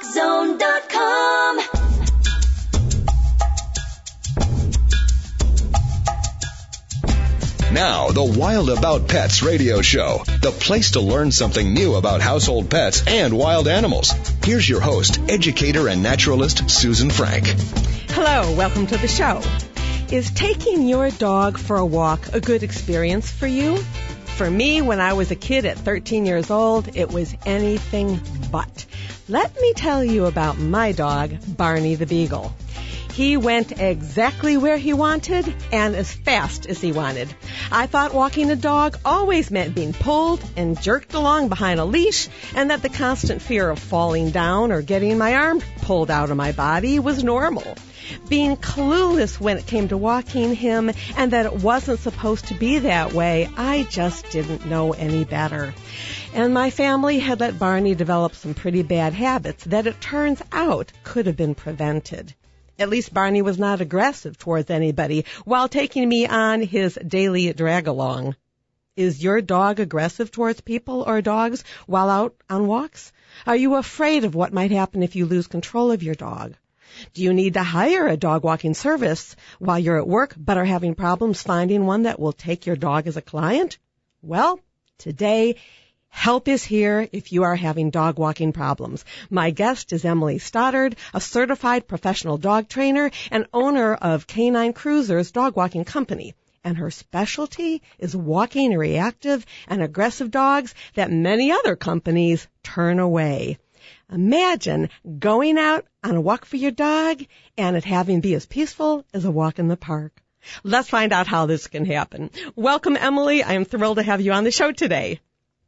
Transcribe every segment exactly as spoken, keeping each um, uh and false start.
zone dot com. Now, the Wild About Pets radio show, the place to learn something new about household pets and wild animals. Here's your host, educator and naturalist, Susan Frank. Hello, welcome to the show. Is taking your dog for a walk a good experience for you? For me, when I was a kid at thirteen years old, it was anything but. Let me tell you about my dog, Barney the Beagle. He went exactly where he wanted and as fast as he wanted. I thought walking a dog always meant being pulled and jerked along behind a leash, and that the constant fear of falling down or getting my arm pulled out of my body was normal. Being clueless when it came to walking him and that it wasn't supposed to be that way, I just didn't know any better. And my family had let Barney develop some pretty bad habits that it turns out could have been prevented. At least Barney was not aggressive towards anybody while taking me on his daily drag-along. Is your dog aggressive towards people or dogs while out on walks? Are you afraid of what might happen if you lose control of your dog? Do you need to hire a dog walking service while you're at work but are having problems finding one that will take your dog as a client? Well, today, help is here if you are having dog walking problems. My guest is Emily Stoddard, a certified professional dog trainer and owner of Canine Cruisers Dog Walking Company. And her specialty is walking reactive and aggressive dogs that many other companies turn away. Imagine going out on a walk for your dog and it having be as peaceful as a walk in the park. Let's find out how this can happen. Welcome, Emily. I am thrilled to have you on the show today.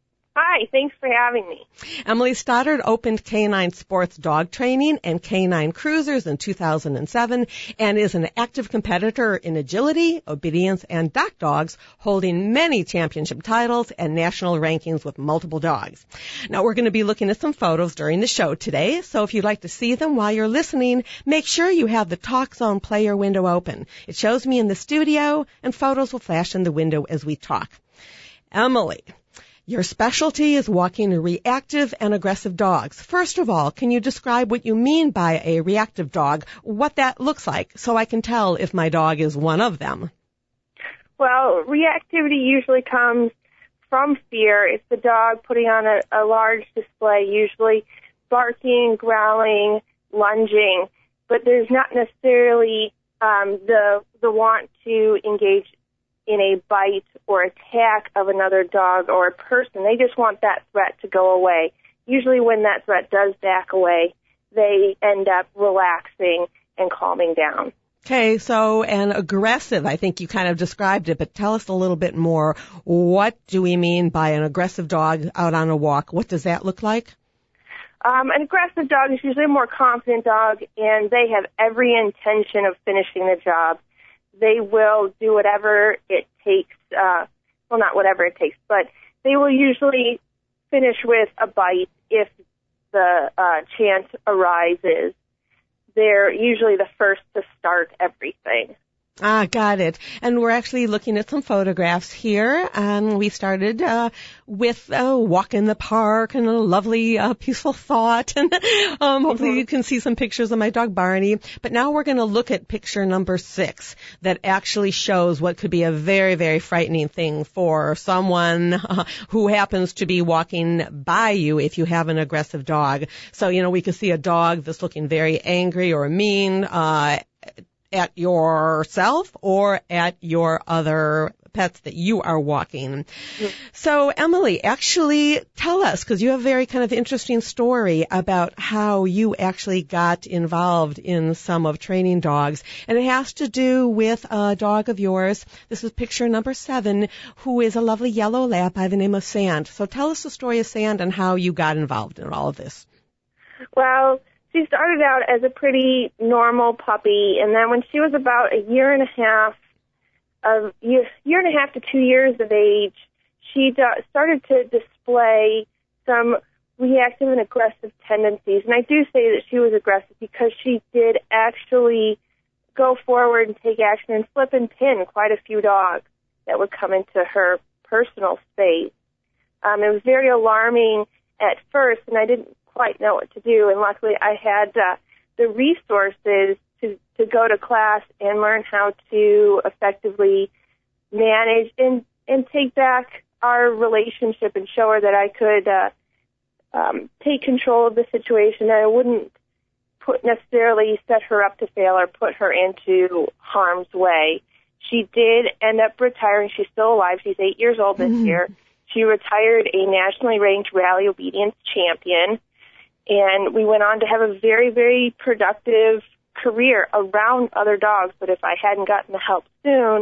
Hi, thanks for having me. Emily Stoddard opened Canine Sports Dog Training and Canine Cruisers in two thousand seven and is an active competitor in agility, obedience, and dock dogs, holding many championship titles and national rankings with multiple dogs. Now, we're going to be looking at some photos during the show today, so if you'd like to see them while you're listening, make sure you have the Talk Zone player window open. It shows me in the studio, and photos will flash in the window as we talk. Emily, your specialty is walking reactive and aggressive dogs. First of all, can you describe what you mean by a reactive dog, what that looks like, so I can tell if my dog is one of them? Well, reactivity usually comes from fear. It's the dog putting on a, a large display, usually barking, growling, lunging, but there's not necessarily um, the the want to engage in a bite or attack of another dog or a person. They just want that threat to go away. Usually when that threat does back away, they end up relaxing and calming down. Okay, so an aggressive, I think you kind of described it, but tell us a little bit more. What do we mean by an aggressive dog out on a walk? What does that look like? Um, an aggressive dog is usually a more confident dog, and they have every intention of finishing the job. They will do whatever it takes, uh, well, not whatever it takes, but they will usually finish with a bite if the uh, chance arises. They're usually the first to start everything. Ah, got it. And we're actually looking at some photographs here. And we started uh, with a walk in the park and a lovely, uh, peaceful thought. And um, hopefully mm-hmm. you can see some pictures of my dog Barney. But now we're going to look at picture number six that actually shows what could be a very, very frightening thing for someone uh, who happens to be walking by you if you have an aggressive dog. So, you know, we can see a dog that's looking very angry or mean, uh, at yourself or at your other pets that you are walking. Mm-hmm. So, Emily, actually tell us, because you have a very kind of interesting story about how you actually got involved in some of training dogs. And it has to do with a dog of yours. This is picture number seven, who is a lovely yellow lab by the name of Sand. So tell us the story of Sand and how you got involved in all of this. Well, she started out as a pretty normal puppy, and then when she was about a year and a half, of year, year and a half to two years of age, she do, started to display some reactive and aggressive tendencies. And I do say that she was aggressive because she did actually go forward and take action and flip and pin quite a few dogs that would come into her personal space. Um, it was very alarming at first, and I didn't quite know what to do. And luckily I had uh, the resources to, to go to class and learn how to effectively manage and, and take back our relationship and show her that I could uh, um, take control of the situation. I wouldn't put necessarily set her up to fail or put her into harm's way. She did end up retiring. She's still alive. She's eight years old this mm-hmm. year. She retired a nationally ranked rally obedience champion, and we went on to have a very, very productive career around other dogs. But if I hadn't gotten the help soon,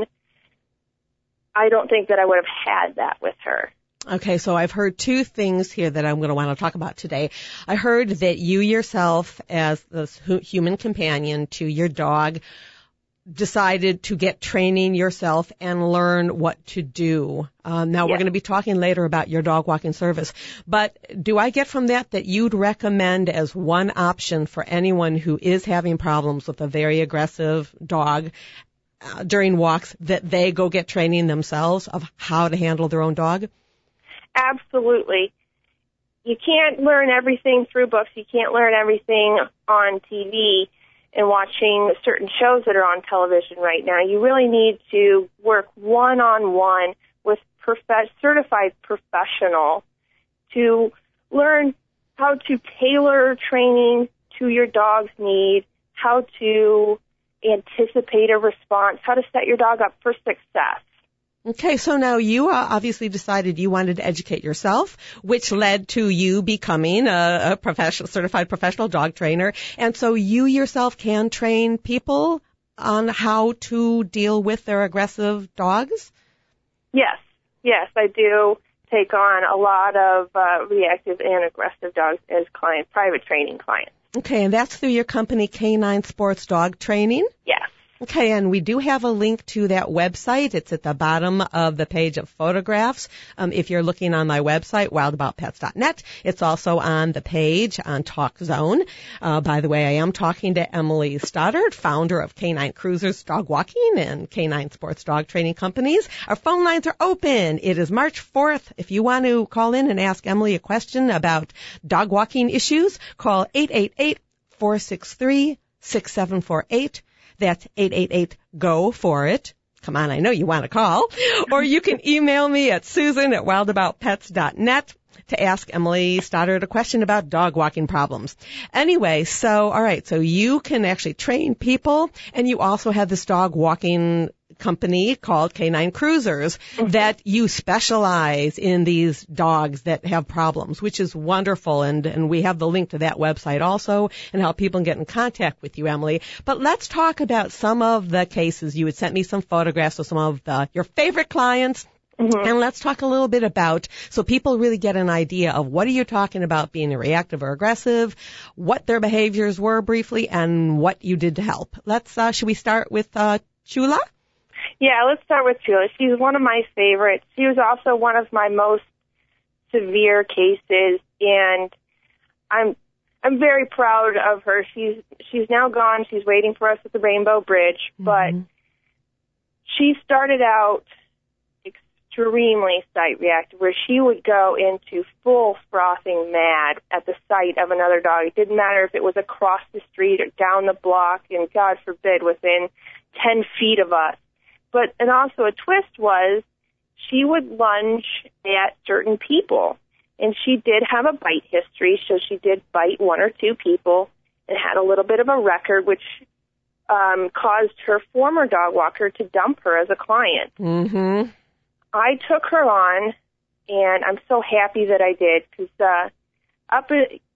I don't think that I would have had that with her. Okay, so I've heard two things here that I'm going to want to talk about today. I heard that you yourself, as the human companion to your dog, decided to get training yourself and learn what to do. Um, now, yes. We're going to be talking later about your dog walking service. But do I get from that that you'd recommend as one option for anyone who is having problems with a very aggressive dog uh, during walks that they go get training themselves of how to handle their own dog? Absolutely. You can't learn everything through books. You can't learn everything on T V and watching certain shows that are on television right now. You really need to work one-on-one with prof- certified professional to learn how to tailor training to your dog's need, how to anticipate a response, how to set your dog up for success. Okay, so now you uh, obviously decided you wanted to educate yourself, which led to you becoming a, a professional, certified professional dog trainer. And so you yourself can train people on how to deal with their aggressive dogs? Yes, yes, I do take on a lot of uh, reactive and aggressive dogs as clients, private training clients. Okay, and that's through your company, Canine Sports Dog Training? Yes. Okay, and we do have a link to that website. It's at the bottom of the page of photographs. Um, if you're looking on my website, wild about pets dot net, it's also on the page on Talk Zone. Uh, by the way, I am talking to Emily Stoddard, founder of Canine Cruisers Dog Walking and Canine Sports Dog Training Companies. Our phone lines are open. It is March fourth. If you want to call in and ask Emily a question about dog walking issues, call eight eight eight, four six three, six seven four eight. That's eight eight eight, G O for it. Come on, I know you want to call. Or you can email me at Susan at wild about pets dot net to ask Emily Stoddard a question about dog walking problems. Anyway, so, all right, so you can actually train people, and you also have this dog walking company called Canine Cruisers mm-hmm. that you specialize in these dogs that have problems, which is wonderful. And, and we have the link to that website also and how people can get in contact with you, Emily. But let's talk about some of the cases. You had sent me some photographs of some of the, your favorite clients. Mm-hmm. And let's talk a little bit about, so people really get an idea of what are you talking about being reactive or aggressive, what their behaviors were briefly, and what you did to help. Let's, uh, should we start with, uh, Chula? Yeah, let's start with Chula. She's one of my favorites. She was also one of my most severe cases, and I'm I'm very proud of her. She's she's now gone. She's waiting for us at the Rainbow Bridge, mm-hmm. but she started out extremely sight reactive, where she would go into full frothing mad at the sight of another dog. It didn't matter if it was across the street or down the block, and God forbid, within ten feet of us. But, and also a twist was she would lunge at certain people. And she did have a bite history, so she did bite one or two people and had a little bit of a record, which um, caused her former dog walker to dump her as a client. Mm-hmm. I took her on, and I'm so happy that I did, because uh, up,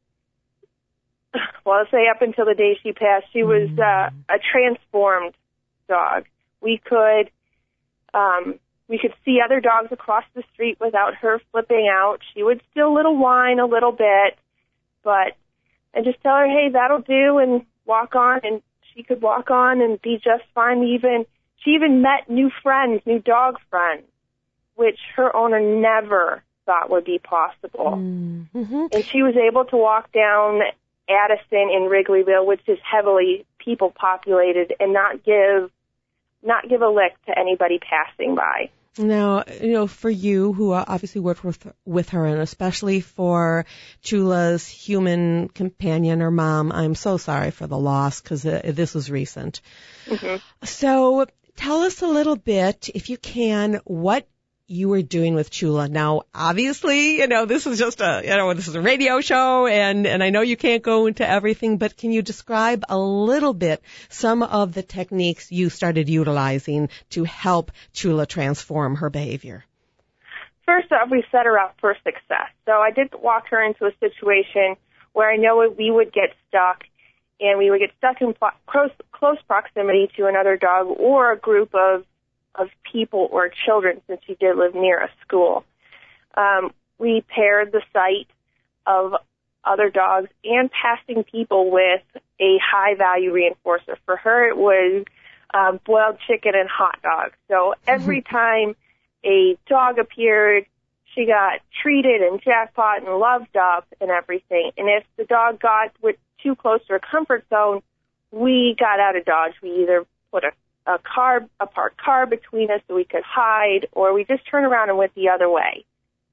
well, I'll say up until the day she passed, she was uh, a transformed dog. We could um, we could see other dogs across the street without her flipping out. She would still little whine a little bit, but I just tell her, hey, that'll do, and walk on, and she could walk on and be just fine. Even she even met new friends, new dog friends, which her owner never thought would be possible. Mm-hmm. And she was able to walk down Addison in Wrigleyville, which is heavily people populated, and not give not give a lick to anybody passing by. Now, you know, for you who obviously worked with, with her, and especially for Chula's human companion or mom, I'm so sorry for the loss because uh, this was recent. Mm-hmm. So tell us a little bit, if you can, what you were doing with Chula. Now, obviously, you know, this is just a, you know, this is a radio show, and, and I know you can't go into everything, but can you describe a little bit some of the techniques you started utilizing to help Chula transform her behavior? First off, we set her up for success. So I did walk her into a situation where I know we would get stuck, and we would get stuck in close, close proximity to another dog or a group of of people or children, since she did live near a school. Um, we paired the sight of other dogs and passing people with a high-value reinforcer. For her, it was um, boiled chicken and hot dogs. So every time a dog appeared, she got treated and jackpot and loved up and everything. And if the dog got too close to her comfort zone, we got out of Dodge. We either put a a car, a parked car between us so we could hide, or we just turn around and went the other way.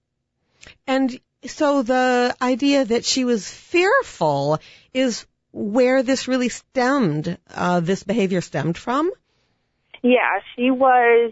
And so the idea that she was fearful is where this really stemmed, uh, this behavior stemmed from? Yeah, she was,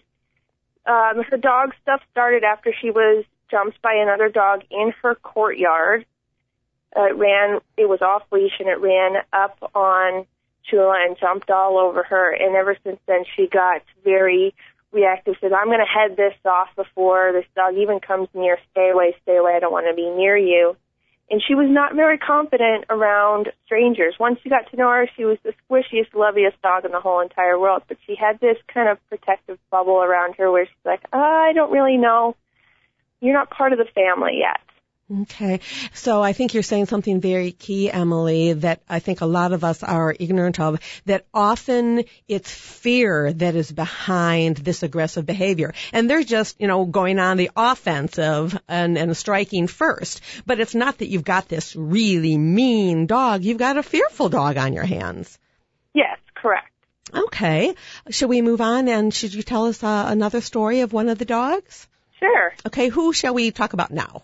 um, her dog stuff started after she was jumped by another dog in her courtyard. Uh, it ran, it was off leash, and it ran up on Chula and jumped all over her, and ever since then she got very reactive, said, I'm going to head this off before this dog even comes near. Stay away, stay away, I don't want to be near you. And she was not very confident around strangers. Once you got to know her, she was the squishiest, loveliest dog in the whole entire world, but she had this kind of protective bubble around her where she's like, oh, I don't really know. You're not part of the family yet. Okay. So I think you're saying something very key, Emily, that I think a lot of us are ignorant of, that often it's fear that is behind this aggressive behavior. And they're just, you know, going on the offensive and, and striking first. But it's not that you've got this really mean dog. You've got a fearful dog on your hands. Yes, correct. Okay. Should we move on, and should you tell us uh, another story of one of the dogs? Sure. Okay. Who shall we talk about now?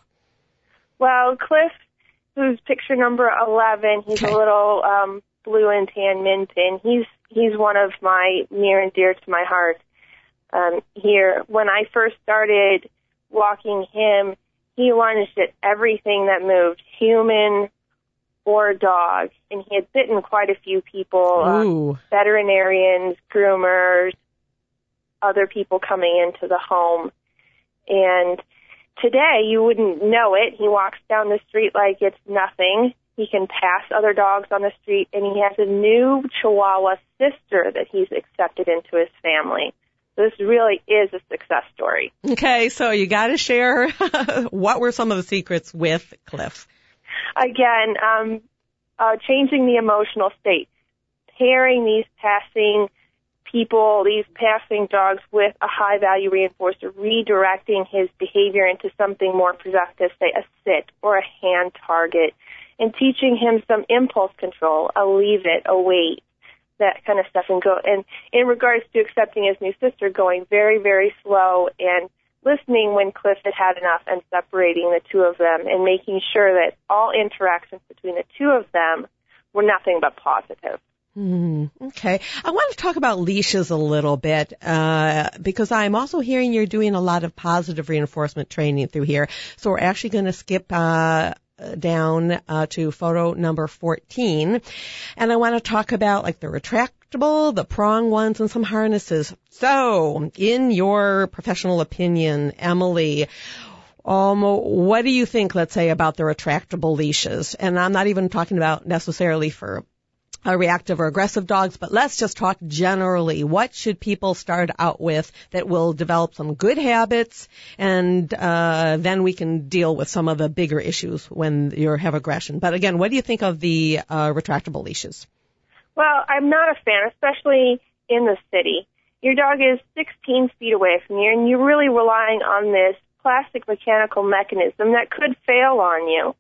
Well, Cliff, who's picture number eleven, he's okay. a little um, blue and tan min pin. He's he's one of my near and dear to my heart um, here. When I first started walking him, he lunged at everything that moved, human or dog, and he had bitten quite a few people, uh, veterinarians, groomers, other people coming into the home, and today, you wouldn't know it. He walks down the street like it's nothing. He can pass other dogs on the street, and he has a new Chihuahua sister that he's accepted into his family. This really is a success story. Okay, so you got to share what were some of the secrets with Cliff? Again, um, uh, changing the emotional state, pairing these passing people, these passing dogs, with a high-value reinforcer, redirecting his behavior into something more productive, say a sit or a hand target, and teaching him some impulse control, a leave it, a wait, that kind of stuff. And go. And in regards to accepting his new sister, going very, very slow and listening when Cliff had had enough and separating the two of them and making sure that all interactions between the two of them were nothing but positive. Hmm. Okay. I want to talk about leashes a little bit, uh, because I'm also hearing you're doing a lot of positive reinforcement training through here. So we're actually going to skip, uh, down, uh, to photo number fourteen. And I want to talk about like the retractable, the prong ones, and some harnesses. So in your professional opinion, Emily, Um, what do you think, let's say, about the retractable leashes? And I'm not even talking about necessarily for Uh, reactive or aggressive dogs, but let's just talk generally. What should people start out with that will develop some good habits, and uh, then we can deal with some of the bigger issues when you have aggression? But again, what do you think of the uh, retractable leashes? Well, I'm not a fan, especially in the city. Your dog is sixteen feet away from you, and you're really relying on this plastic mechanical mechanism that could fail on you.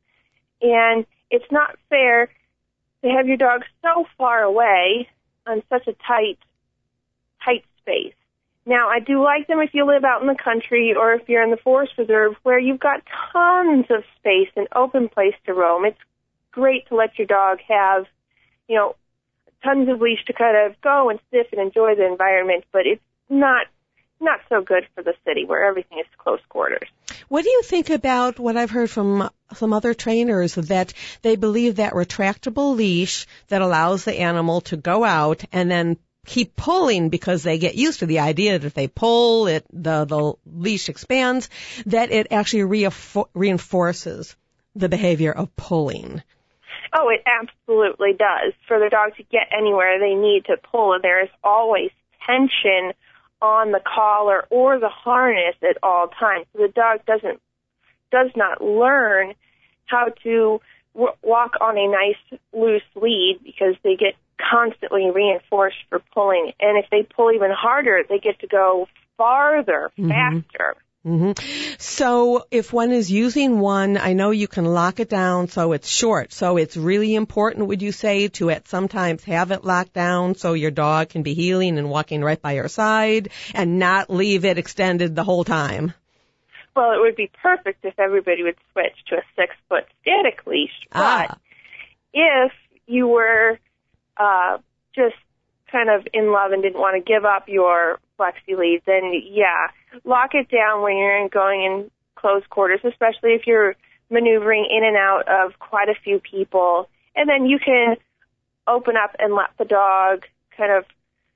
And it's not fair to have your dog so far away on such a tight, tight space. Now, I do like them if you live out in the country or if you're in the forest reserve where you've got tons of space and open place to roam. It's great to let your dog have, you know, tons of leash to kind of go and sniff and enjoy the environment, but it's not not so good for the city where everything is close quarters. What do you think about what I've heard from some other trainers, that they believe that retractable leash that allows the animal to go out and then keep pulling because they get used to the idea that if they pull, it the, the leash expands, that it actually reinfor- reinforces the behavior of pulling? Oh, it absolutely does. For the dog to get anywhere, they need to pull, and there is always tension on the collar or the harness at all times. So the dog doesn't does not learn how to w- walk on a nice loose lead because they get constantly reinforced for pulling. And if they pull even harder, they get to go farther, mm-hmm. faster. Mm-hmm. So if one is using one, I know you can lock it down so it's short. So it's really important, would you say, to at sometimes have it locked down so your dog can be heeling and walking right by your side and not leave it extended the whole time? Well, it would be perfect if everybody would switch to a six-foot static leash. Ah. But if you were uh, just kind of in love and didn't want to give up your flexi lead, then yeah, lock it down when you're going in close quarters, especially if you're maneuvering in and out of quite a few people. And then you can open up and let the dog kind of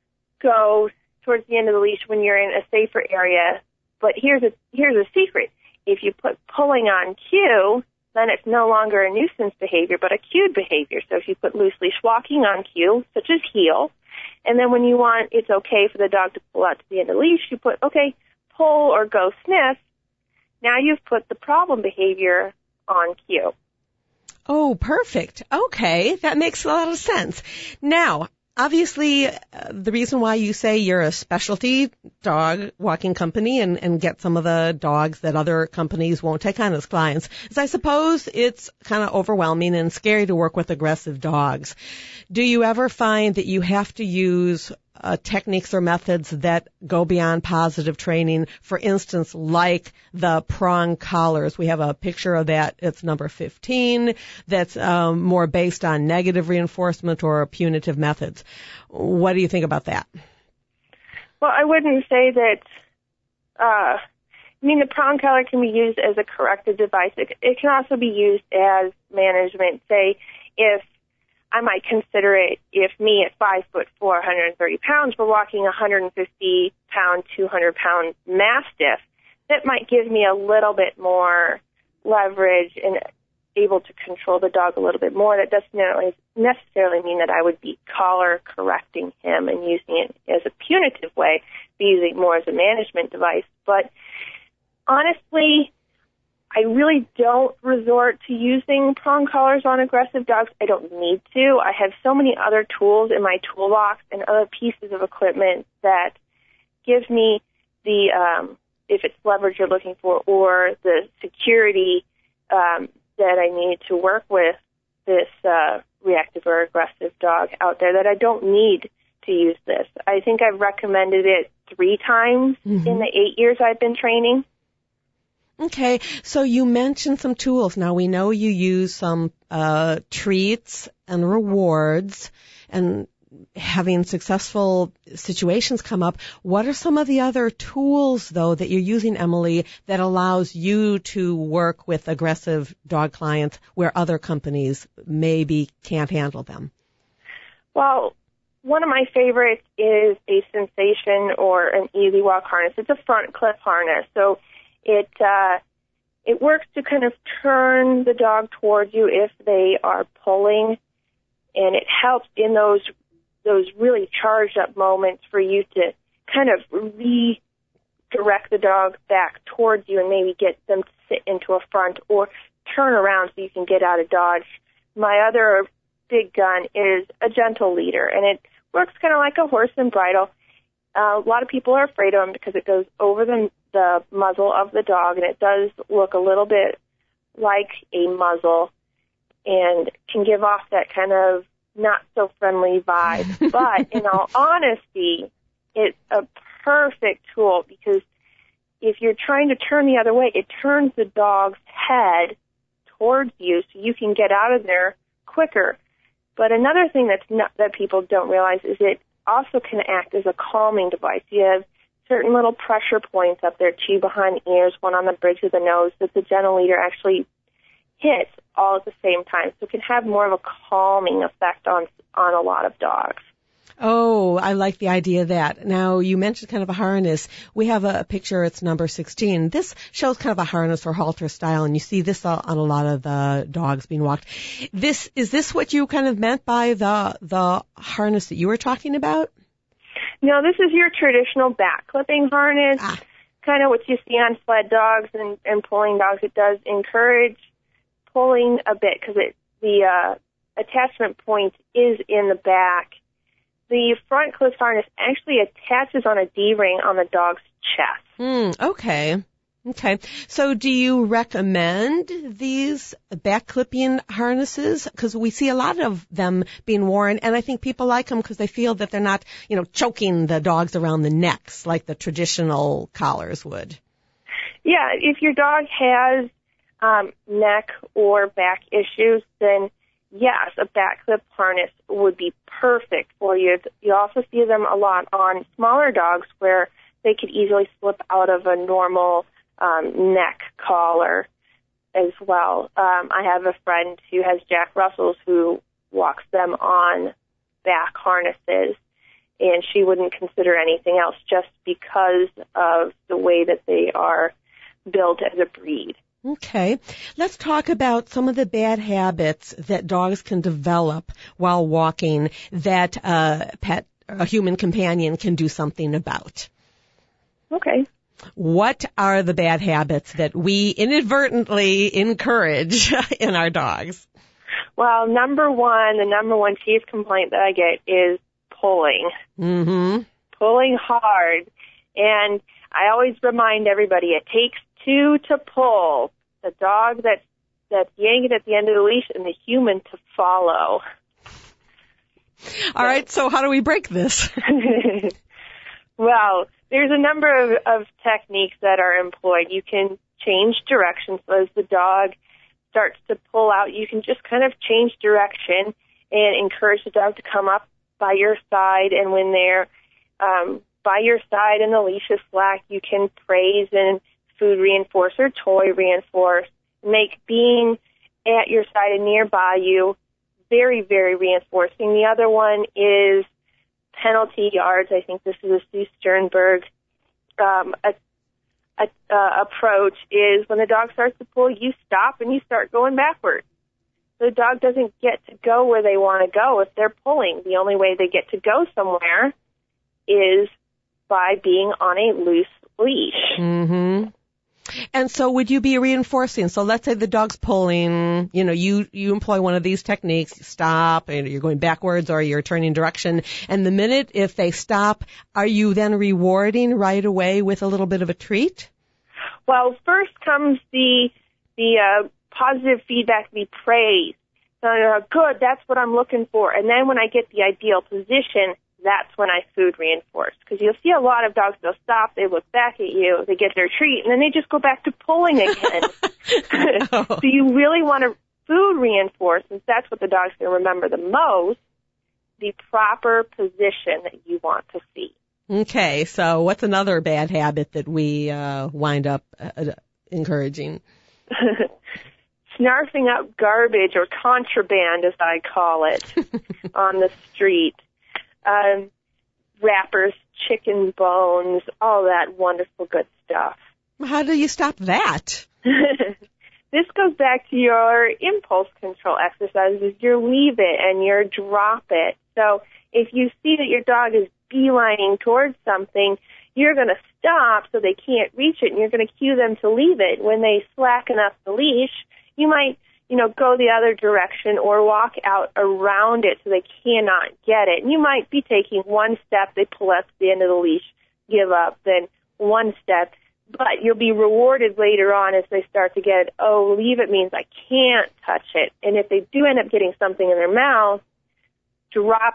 go towards the end of the leash when you're in a safer area. But here's a here's a secret. If you put pulling on cue, then it's no longer a nuisance behavior, but a cued behavior. So if you put loose leash walking on cue, such as heel, and then when you want it's okay for the dog to pull out to the end of the leash, you put, okay, pull or go sniff. Now you've put the problem behavior on cue. Oh, perfect. Okay, that makes a lot of sense. Now, obviously, uh, the reason why you say you're a specialty dog walking company and, and get some of the dogs that other companies won't take on as clients is I suppose it's kind of overwhelming and scary to work with aggressive dogs. Do you ever find that you have to use uh, techniques or methods that go beyond positive training? For instance, like the prong collars. We have a picture of that. It's number fifteen. That's um, more based on negative reinforcement or punitive methods. What do you think about that? Well, I wouldn't say that. Uh, I mean, the prong collar can be used as a corrective device. It, it can also be used as management. Say, if I might consider it if me at five foot four, one hundred thirty pounds, were walking a one hundred fifty pound, two hundred pound Mastiff, that might give me a little bit more leverage and able to control the dog a little bit more. That doesn't necessarily, necessarily mean that I would be collar correcting him and using it as a punitive way, be using it more as a management device. But honestly, I really don't resort to using prong collars on aggressive dogs. I don't need to. I have so many other tools in my toolbox and other pieces of equipment that give me the, um, if it's leverage you're looking for, or the security um, that I need to work with this uh, reactive or aggressive dog out there, that I don't need to use this. I think I've recommended it three times mm-hmm. in the eight years I've been training. Okay, so you mentioned some tools. Now, we know you use some uh, treats and rewards and having successful situations come up. What are some of the other tools, though, that you're using, Emily, that allows you to work with aggressive dog clients where other companies maybe can't handle them? Well, one of my favorites is a Sensation or an Easy Walk harness. It's a front clip harness, so It uh, it works to kind of turn the dog towards you if they are pulling, and it helps in those those really charged up moments for you to kind of redirect the dog back towards you and maybe get them to sit into a front or turn around so you can get out of dodge. My other big gun is a gentle leader, and it works kind of like a horse and bridle. Uh, a lot of people are afraid of them because it goes over the, the muzzle of the dog, and it does look a little bit like a muzzle and can give off that kind of not-so-friendly vibe. But in all honesty, it's a perfect tool because if you're trying to turn the other way, it turns the dog's head towards you so you can get out of there quicker. But another thing that's not, that people don't realize is it also can act as a calming device. You have certain little pressure points up there, two behind the ears, one on the bridge of the nose, that the gentle leader actually hits all at the same time. So it can have more of a calming effect on on a lot of dogs. Oh, I like the idea of that. Now, you mentioned kind of a harness. We have a, a picture, it's number sixteen. This shows kind of a harness or halter style, and you see this on a lot of the dogs being walked. This is this what you kind of meant by the the harness that you were talking about? No, this is your traditional back clipping harness, ah. kind of what you see on sled dogs and, and pulling dogs. It does encourage pulling a bit because it the uh, attachment point is in the back. The front clip harness actually attaches on a D-ring on the dog's chest. Mm, okay. Okay. So do you recommend these back clipping harnesses? Because we see a lot of them being worn, and I think people like them because they feel that they're not, you know, choking the dogs around the necks like the traditional collars would. Yeah, if your dog has um, neck or back issues, then yes, a back clip harness would be perfect for you. You also see them a lot on smaller dogs where they could easily slip out of a normal um, neck collar as well. Um, I have a friend who has Jack Russells who walks them on back harnesses, and she wouldn't consider anything else just because of the way that they are built as a breed. Okay. Let's talk about some of the bad habits that dogs can develop while walking that a pet, a human companion can do something about. Okay. What are the bad habits that we inadvertently encourage in our dogs? Well, number one, the number one chief complaint that I get is pulling. Mm-hmm. Pulling hard. And I always remind everybody it takes two to pull. The dog that's, that's yanking at the end of the leash and the human to follow. All right, so how do we break this? Well, there's a number of, of techniques that are employed. You can change direction. So as the dog starts to pull out, you can just kind of change direction and encourage the dog to come up by your side. And when they're um, by your side and the leash is slack, you can praise and food reinforce or toy reinforce. Make being at your side and nearby you very, very reinforcing. The other one is penalty yards. I think this is a Sue Sternberg um, a, a, uh, approach is when the dog starts to pull, you stop and you start going backwards. The dog doesn't get to go where they want to go if they're pulling. The only way they get to go somewhere is by being on a loose leash. Mm-hmm. And so would you be reinforcing? So let's say the dog's pulling, you know, you, you employ one of these techniques, you stop, and you're going backwards or you're turning direction. And the minute if they stop, are you then rewarding right away with a little bit of a treat? Well, first comes the, the, uh, positive feedback, the praise. So, uh, good, that's what I'm looking for. And then when I get the ideal position, that's when I food reinforce. Because you'll see a lot of dogs, they'll stop, they look back at you, they get their treat, and then they just go back to pulling again. Oh. So you really want to food reinforce, since that's what the dog's going to remember the most, the proper position that you want to see. Okay, so what's another bad habit that we uh, wind up uh, encouraging? Snarfing up garbage or contraband, as I call it, on the street. Um, wrappers, chicken bones, all that wonderful good stuff. How do you stop that? This goes back to your impulse control exercises, your leave it and your drop it. So if you see that your dog is beelining towards something, you're going to stop so they can't reach it, and you're going to cue them to leave it. When they slacken up the leash, you might, you know, go the other direction or walk out around it so they cannot get it. And you might be taking one step, they pull up to the end of the leash, give up, then one step. But you'll be rewarded later on as they start to get, oh, leave it means I can't touch it. And if they do end up getting something in their mouth, drop it is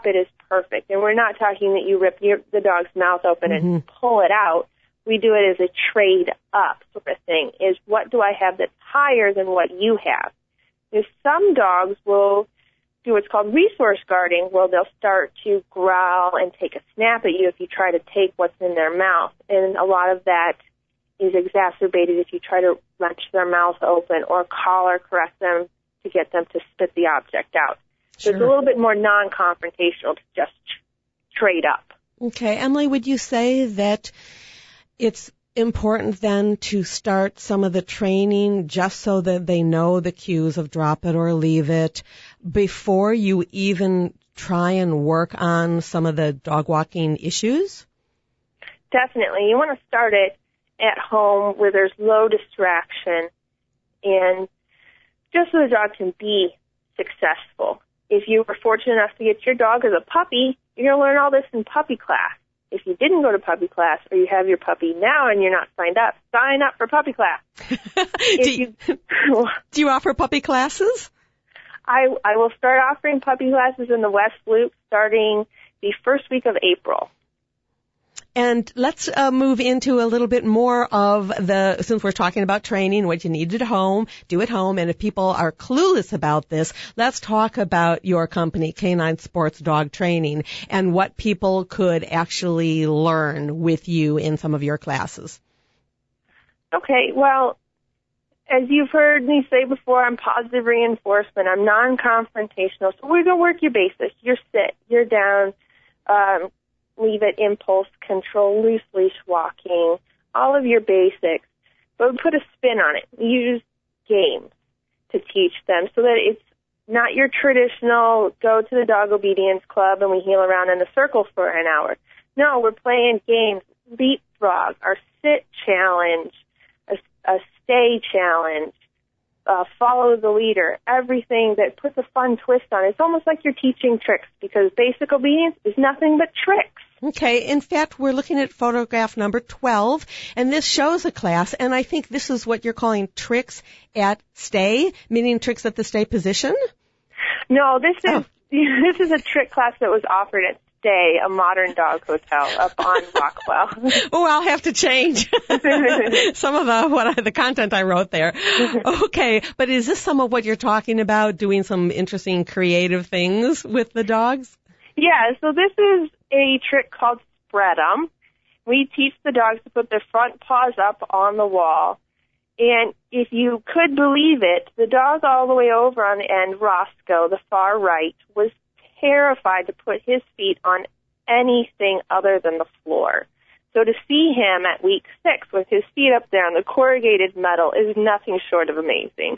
perfect. And we're not talking that you rip your, the dog's mouth open Mm-hmm. and pull it out. We do it as a trade-up sort of thing, is what do I have that's higher than what you have? If some dogs will do what's called resource guarding, where they'll start to growl and take a snap at you if you try to take what's in their mouth. And a lot of that is exacerbated if you try to wrench their mouth open or collar caress them to get them to spit the object out. So Sure. it's a little bit more non-confrontational to just trade up. Okay. Emily, would you say that it's important then to start some of the training just so that they know the cues of drop it or leave it before you even try and work on some of the dog walking issues? Definitely. You want to start it at home where there's low distraction and just so the dog can be successful. If you were fortunate enough to get your dog as a puppy, you're going to learn all this in puppy class. If you didn't go to puppy class or you have your puppy now and you're not signed up, sign up for puppy class. do, you, do you offer puppy classes? I, I will start offering puppy classes in the West Loop starting the first week of April. And let's uh, move into a little bit more of the, since we're talking about training, what you need at home, do at home. And if people are clueless about this, let's talk about your company, Canine Sports Dog Training, and what people could actually learn with you in some of your classes. Okay, well, as you've heard me say before, I'm positive reinforcement. I'm non-confrontational. So we're going to work your basics. Your sit, your down, um, leave it, impulse control, loose leash walking, all of your basics. But we put a spin on it. We use games to teach them so that it's not your traditional go to the dog obedience club and we heel around in a circle for an hour. No, we're playing games. Leapfrog, our sit challenge, a, a stay challenge, uh, follow the leader, everything that puts a fun twist on it. It's almost like you're teaching tricks because basic obedience is nothing but tricks. Okay. In fact, we're looking at photograph number twelve, and this shows a class, and I think this is what you're calling tricks at stay, meaning tricks at the stay position? No, this is oh. this is a trick class that was offered at Stay, a modern dog hotel up on Rockwell. Oh, I'll have to change some of the what I, the content I wrote there. Okay, but is this some of what you're talking about, doing some interesting creative things with the dogs? Yeah, so this is a trick called Spread 'em. We teach the dogs to put their front paws up on the wall. And if you could believe it, the dog all the way over on the end, Roscoe, the far right, was terrified to put his feet on anything other than the floor. So to see him at week six with his feet up there on the corrugated metal is nothing short of amazing.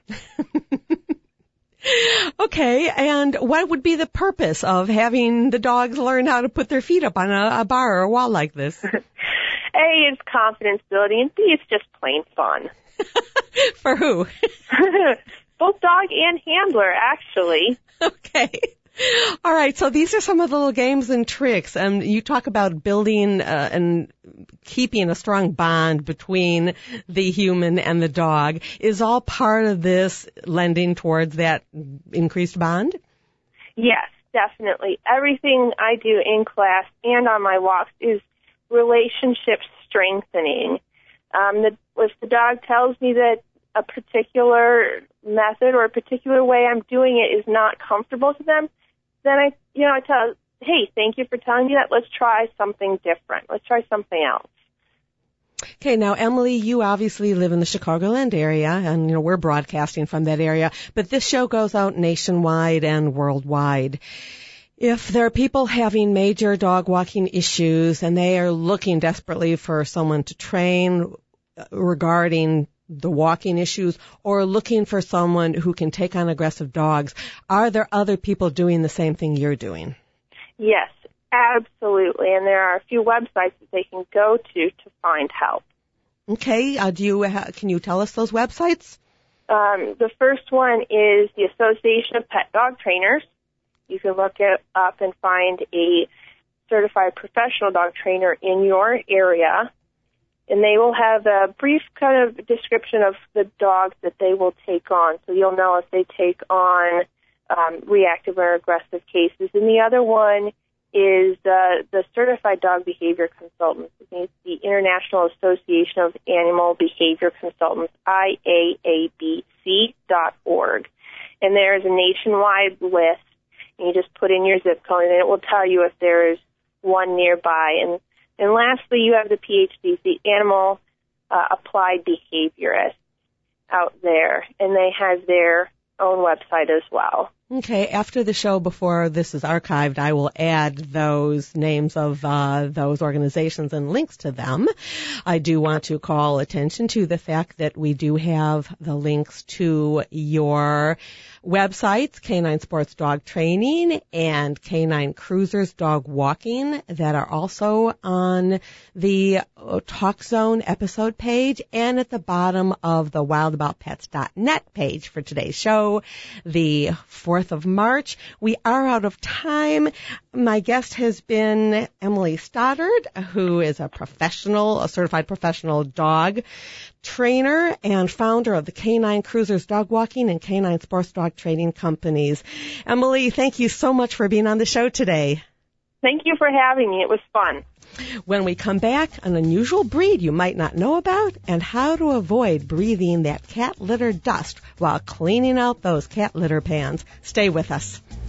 Okay, and what would be the purpose of having the dogs learn how to put their feet up on a, a bar or a wall like this? A, it's confidence building, and B, it's just plain fun. For who? Both dog and handler, actually. Okay. All right, so these are some of the little games and tricks. Um, you talk about building uh, and keeping a strong bond between the human and the dog. Is all part of this lending towards that increased bond? Yes, definitely. Everything I do in class and on my walks is relationship strengthening. Um, the, if the dog tells me that a particular method or a particular way I'm doing it is not comfortable to them, then I, you know, I tell, hey, thank you for telling me that. Let's try something different. Let's try something else. Okay, now, Emily, you obviously live in the Chicagoland area, and, you know, we're broadcasting from that area, but this show goes out nationwide and worldwide. If there are people having major dog walking issues and they are looking desperately for someone to train regarding the walking issues or looking for someone who can take on aggressive dogs, are there other people doing the same thing you're doing? Yes, absolutely. And there are a few websites that they can go to to find help. Okay. Uh, do you ha- can you tell us those websites? Um, the first one is the Association of Pet Dog Trainers. You can look it up and find a certified professional dog trainer in your area. And they will have a brief kind of description of the dogs that they will take on. So you'll know if they take on um, reactive or aggressive cases. And the other one is uh, the Certified Dog Behavior Consultants. It's the International Association of Animal Behavior Consultants, I A A B C dot org. And there is a nationwide list, and you just put in your zip code, and it will tell you if there is one nearby. And, and lastly, you have the P H Ds, the Animal uh, Applied Behaviorists out there, and they have their own website as well. Okay, after the show, before this is archived, I will add those names of uh, those organizations and links to them. I do want to call attention to the fact that we do have the links to your websites, Canine Sports Dog Training and Canine Cruisers Dog Walking, that are also on the Talk Zone episode page and at the bottom of the wild about pets dot net page for today's show, the fourth of March. We are out of time. My guest has been Emily Stoddard, who is a professional, a certified professional dog trainer and founder of the Canine Cruisers Dog Walking and Canine Sports Dog Training Companies. Emily, thank you so much for being on the show today. Thank you for having me. It was fun. When we come back, an unusual breed you might not know about and how to avoid breathing that cat litter dust while cleaning out those cat litter pans. Stay with us.